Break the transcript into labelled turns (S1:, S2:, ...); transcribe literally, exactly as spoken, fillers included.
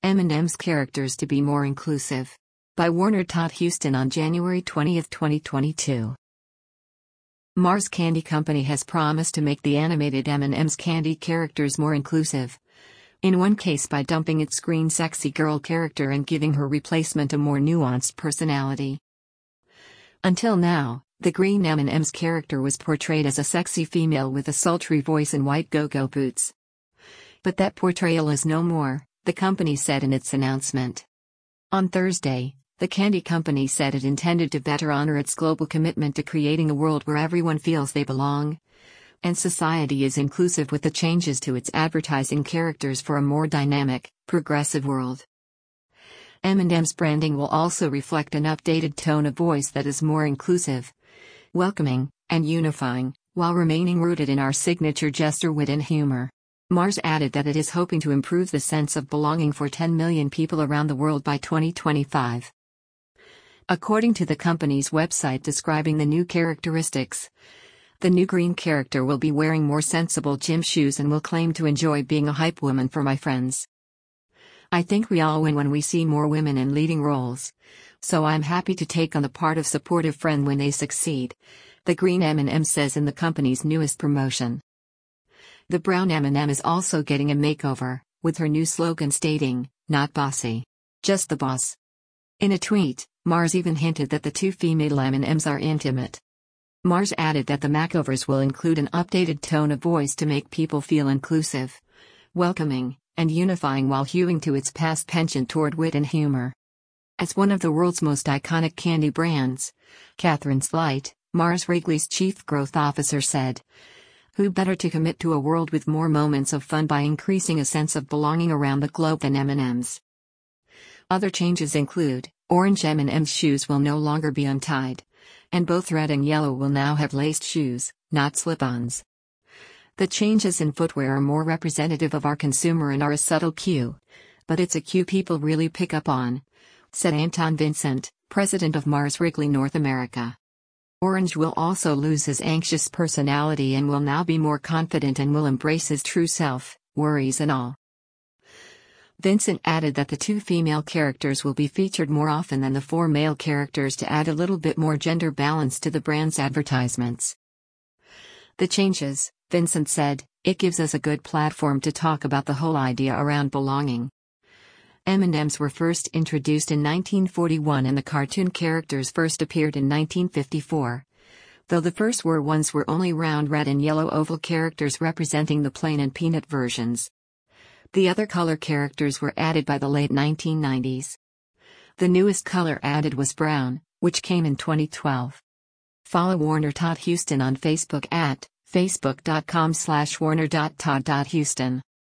S1: M and M's characters to be more inclusive. By Warner Todd Huston on January twentieth, twenty twenty-two. Mars Candy Company has promised to make the animated M and M's candy characters more inclusive. In one case by dumping its green sexy girl character and giving her replacement a more nuanced personality. Until now, the green M and M's character was portrayed as a sexy female with a sultry voice and white go-go boots. But that portrayal is no more, the company said in its announcement. On Thursday, the candy company said it intended to better honor its global commitment to creating a world where everyone feels they belong, and society is inclusive with the changes to its advertising characters for a more dynamic, progressive world. M and M's branding will also reflect an updated tone of voice that is more inclusive, welcoming, and unifying, while remaining rooted in our signature jester wit and humor. Mars added that it is hoping to improve the sense of belonging for ten million people around the world by twenty twenty-five. According to the company's website describing the new characteristics, the new green character will be wearing more sensible gym shoes and will claim to enjoy being a hype woman for my friends. I think we all win when we see more women in leading roles, so I'm happy to take on the part of supportive friend when they succeed, the green M and M says in the company's newest promotion. The brown M and M is also getting a makeover, with her new slogan stating, "Not bossy, just the boss." In a tweet, Mars even hinted that the two female M and M's are intimate. Mars added that the makeovers will include an updated tone of voice to make people feel inclusive, welcoming, and unifying while hewing to its past penchant toward wit and humor. As one of the world's most iconic candy brands, Catherine Slight, Mars Wrigley's chief growth officer said, "Who better to commit to a world with more moments of fun by increasing a sense of belonging around the globe than M and M's?" Other changes include, orange M and M's shoes will no longer be untied, and both red and yellow will now have laced shoes, not slip-ons. The changes in footwear are more representative of our consumer and are a subtle cue, but it's a cue people really pick up on, said Anton Vincent, president of Mars Wrigley North America. Orange will also lose his anxious personality and will now be more confident and will embrace his true self, worries and all. Vincent added that the two female characters will be featured more often than the four male characters to add a little bit more gender balance to the brand's advertisements. The changes, Vincent said, it gives us a good platform to talk about the whole idea around belonging. M and M's were first introduced in nineteen forty-one and the cartoon characters first appeared in nineteen fifty-four. Though the first were ones were only round red and yellow oval characters representing the plain and peanut versions. The other color characters were added by the late nineteen nineties. The newest color added was brown, which came in twenty twelve. Follow Warner Todd Huston on Facebook at facebook dot com slash warner dot todd dot huston.